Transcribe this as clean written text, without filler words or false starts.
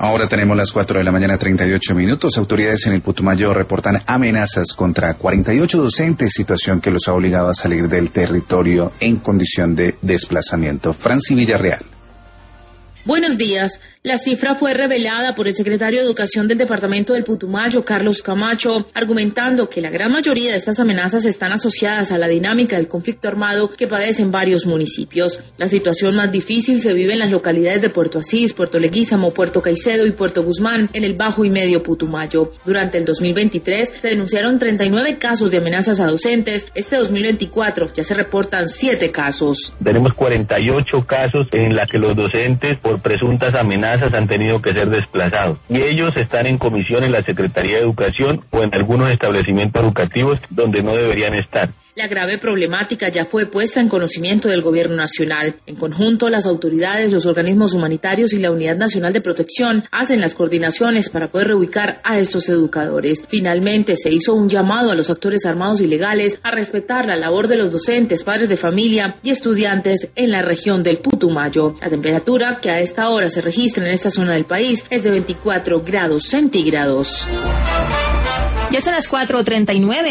Ahora tenemos las 4 de la mañana, 38 minutos. Autoridades en el Putumayo reportan amenazas contra 48 docentes, situación que los ha obligado a salir del territorio en condición de desplazamiento. Franci Villarreal. Buenos días. La cifra fue revelada por el secretario de Educación del departamento del Putumayo, Carlos Camacho, argumentando que la gran mayoría de estas amenazas están asociadas a la dinámica del conflicto armado que padecen varios municipios. La situación más difícil se vive en las localidades de Puerto Asís, Puerto Leguízamo, Puerto Caicedo y Puerto Guzmán, en el Bajo y Medio Putumayo. Durante el 2023 se denunciaron 39 casos de amenazas a docentes. Este 2024 ya se reportan 7 casos. Tenemos 48 casos en la que los docentes por presuntas amenazas han tenido que ser desplazados y ellos están en comisión en la Secretaría de Educación o en algunos establecimientos educativos donde no deberían estar. La grave problemática ya fue puesta en conocimiento del Gobierno Nacional. En conjunto, las autoridades, los organismos humanitarios y la Unidad Nacional de Protección hacen las coordinaciones para poder reubicar a estos educadores. Finalmente, se hizo un llamado a los actores armados y legales a respetar la labor de los docentes, padres de familia y estudiantes en la región del Putumayo. La temperatura que a esta hora se registra en esta zona del país es de 24 grados centígrados. Ya son las 4:39.